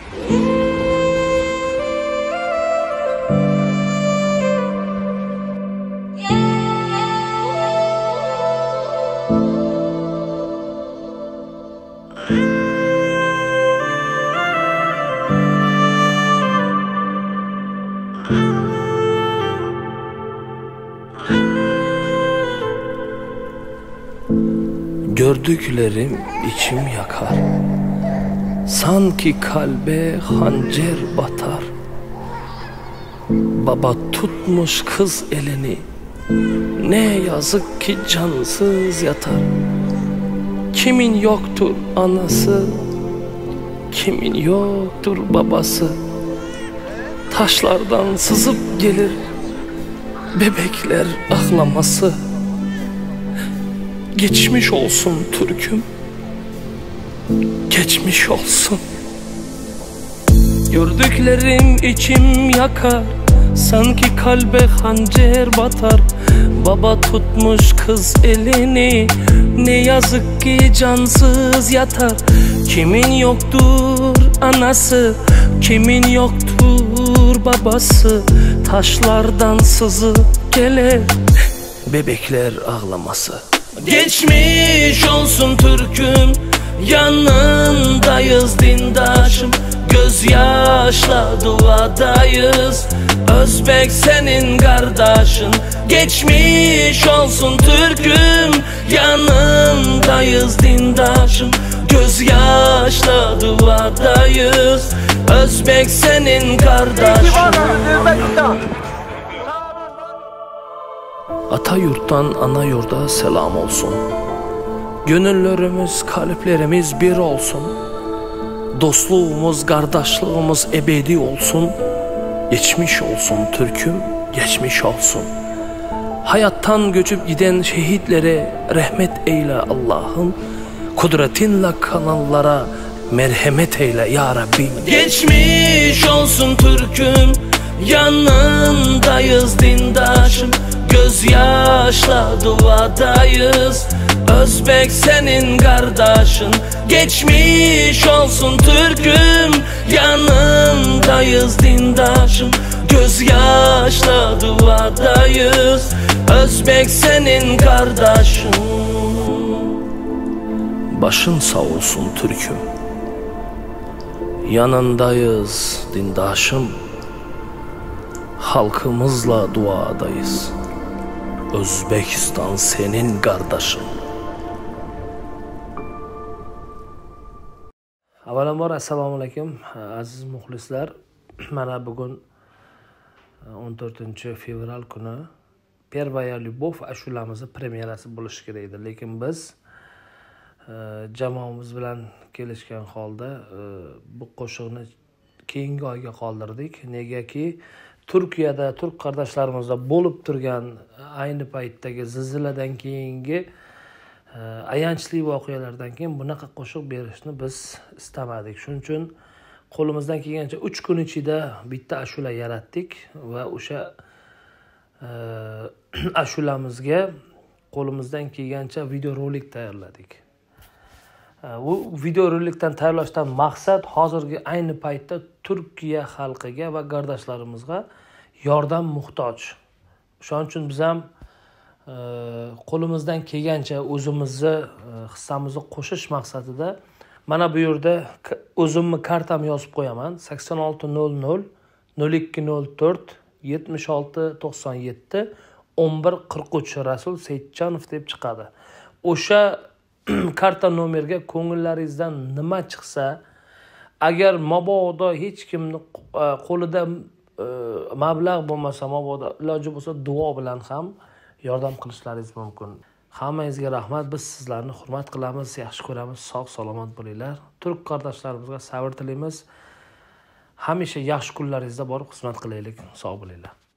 Gördüklerim içim yakar, sanki kalbe hançer batar. Baba tutmuş kız elini, ne yazık ki cansız yatar. Kimin yoktur anası, kimin yoktur babası. Taşlardan sızıp gelir bebekler ağlaması. Geçmiş olsun Türk'üm, geçmiş olsun. Gördüklerim içim yakar, sanki kalbe hançer batar. Baba tutmuş kız elini, ne yazık ki cansız yatar. Kimin yoktur anası, kimin yoktur babası. Taşlardan sızıp gelir bebekler ağlaması. Geçmiş olsun Türk'üm, yanındayız dindaşım. Gözyaşla duadayız, Özbek senin kardeşin. Geçmiş olsun Türk'üm, yanındayız dindaşım. Gözyaşla duadayız, Özbek senin kardeşin. Ata yurttan ana yurda selam olsun. Gönüllerimiz, kalplerimiz bir olsun. Dostluğumuz, kardeşliğimiz ebedi olsun. Geçmiş olsun Türk'üm, geçmiş olsun. Hayattan göçüp giden şehitlere rahmet eyle Allah'ım. Kudretinle kanallara merhamet eyle ya Rabbim. Geçmiş olsun Türk'üm, yanındayız dindaşım. Gözyaşla duadayız, Özbek senin kardeşin. Geçmiş olsun Türk'üm, yanındayız dindaşım. Gözyaşla duadayız, Özbek senin kardeşin. Başın sağ olsun Türk'üm, yanındayız dindaşım. Halkımızla duadayız, Özbekistan senin kardeşin. Avvalambor assalomu alaykum aziz muxlislar. Mana bugun 14 fevral kuni Первая любовь ashulamizni premyerasi bo'lishi kerak edi, lekin biz jamoamiz bilan kelishgan holda bu qo'shiqni keyingi oyga qoldirdik. Negaki Turkiyada turk qardoshlarimiz bo'lib turgan ayni paytdagi zilziladan keyingi ayanchli voqealardan keyin bunaqa qo'shiq berishni biz istamadik. Shuning uchun qo'limizdan kelgancha 3 kun ichida bitta ashula yaratdik va o'sha ashulamizga qo'limizdan kelgancha videorolik tayyorladik. Bu videorolikdan tayyorlashdan maqsad hozirgi ayni paytda Turkiya xalqiga va qardoshlarimizga yordam muhtoj. Shuning uchun biz ham qo'limizdan kelgancha o'zimizni hissamizni qo'shish maqsadida mana bu yerda o'zimni kartam yozib qo'yaman. 8600 0204 76 97 11 43 Rasul Seyitjanov deb chiqadi. O'sha karta nomerga ko'ngillaringizdan nima chiqsa, agar mabodo hech kimni qo'lida mablag' bo'lmasa, mabodo iloji bo'lsa duo bilan ham yordam qilishlaringiz mumkin. Hammangizga rahmat. Biz sizlarni hurmat qilamiz, yaxshi ko'ramiz. Sog' salomat bo'linglar. Turk qardoshlarimizga sabr tilaymiz. Hamisha yaxshi kunlaringizda borib xizmat qilaylik. Sog' bo'linglar.